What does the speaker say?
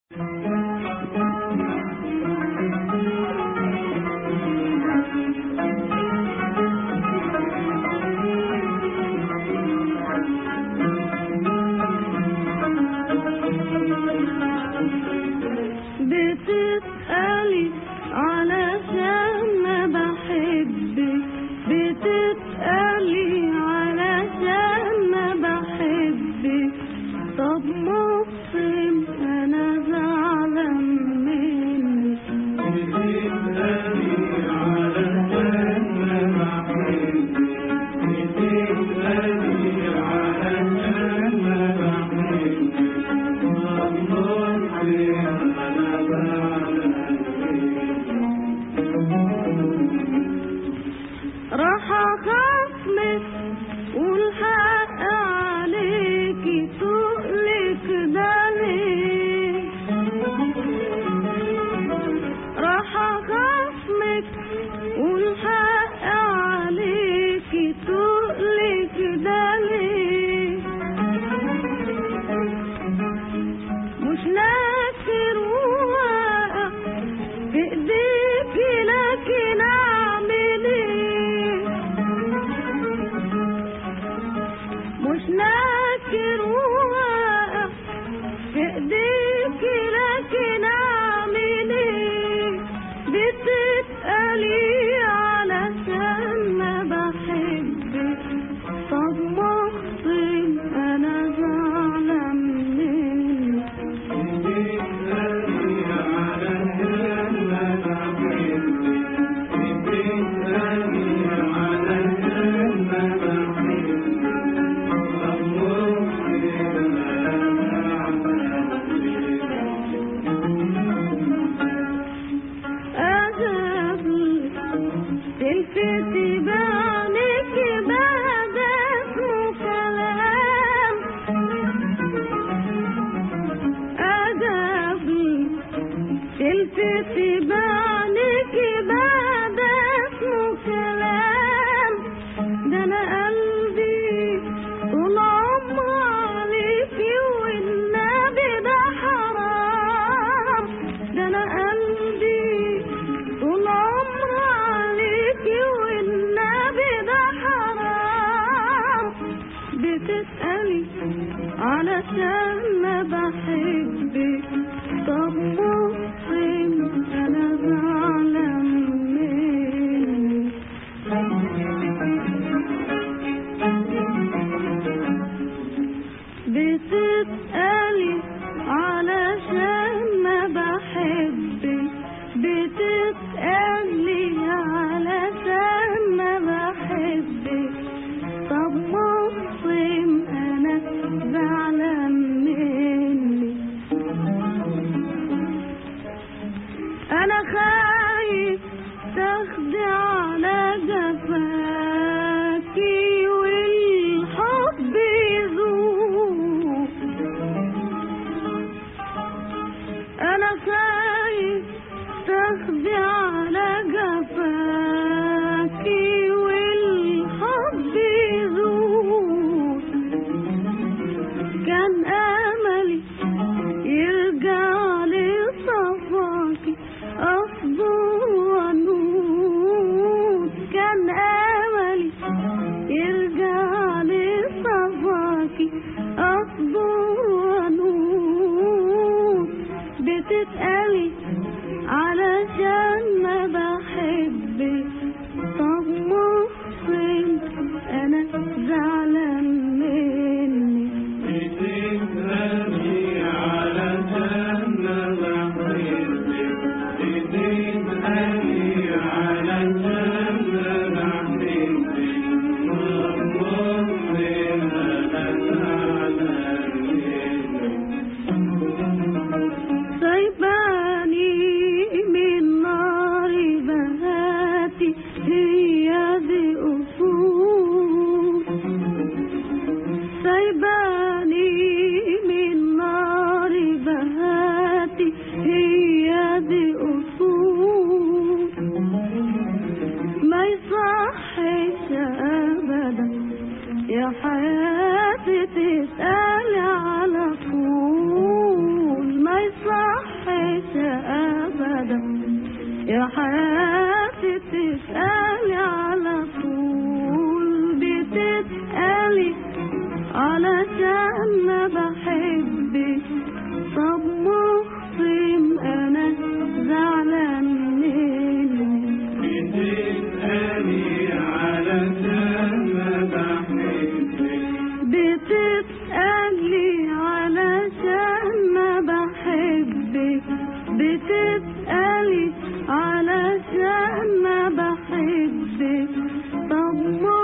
بتسألي علشان ما بحبك، بتسألي علشان ما بحبك. طب مصر أنا زعلان منك. بتسألي علشان ما بحبك، بتسألي علشان ما بحبك. طب مصر أنا زعلان راح أخصمك والحق عليكي، تقلك ده ليه؟ راح أخصمك والحق عليكي، تقلك ده ليه؟ مش ناكر وواقع في ايديكي، لكن اعمل ايه؟ مش ناكر وواقع في ايديكي، لكن اعمل ايه؟ بتسألي علشان ما بحبك. طب مصر انا زعلان منك. بتسألي علشان ما بحبك، بتسألي علشان ما بحبك. طب مصر أنا زعلان أجابلك تلفتي بعينك بعد اسمه كلام. أجابلك تلفتي بعينك بعد اسمه كلام. ده أنا قلبي طول عمره عليكي، والنبي ده حرام. ده أنا قلبي طول عمره عليكي، والنبي ده حرام. بتسألي علشان ما بحبك. طب مصر أنا زعلان منك. بتسألي علشان ما بحبك، بتسألي علشان ما بحبك. طب مصر أنا زعلان منك. أنا خايف تاخدي على جفاكي والحب يذوب. أنا خايف تاخدي على جفاكي والحب يذوب. كان أملي يرجع لصفاكي، أصبر وأنوب. كان أملي يرجع لصفاكي، أصبر وأنوب. بتسألي علشان ما بحبك. طب مصر أنا زعلان منك. بتسألي علشان ما بحبك، بتسألي علشان ما بحبك. طب مصر أنا زعلان منك. سايباني من نار بهاتي، هي دي أصول. سايباني من نار بهاتي، هي دي أصول. ما يصحش أبدا يا حياتي تسألي على طول. ما يصحش صحش أبدا يا حياتي تسألي على طول بتسألي علشان ما بحبك طب مخصم أنا زعلان مني بتسألي علشان ما بحبك بتسألي علشان ما بحبك بتسألي علشان ما بحبك طب